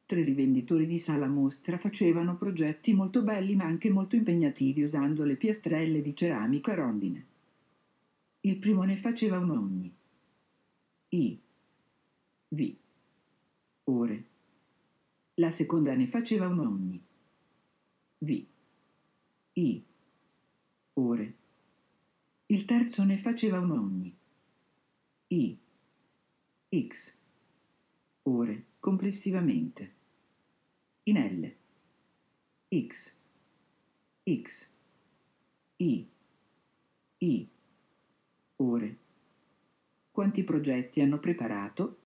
Tre rivenditori di sala mostra facevano progetti molto belli ma anche molto impegnativi usando le piastrelle di ceramica e rondine. Il primo ne faceva un ogni. Ore. La seconda ne faceva un ogni. Ore. Il terzo ne faceva un ogni. Ore, complessivamente. In L. X, I, ore. Quanti progetti hanno preparato?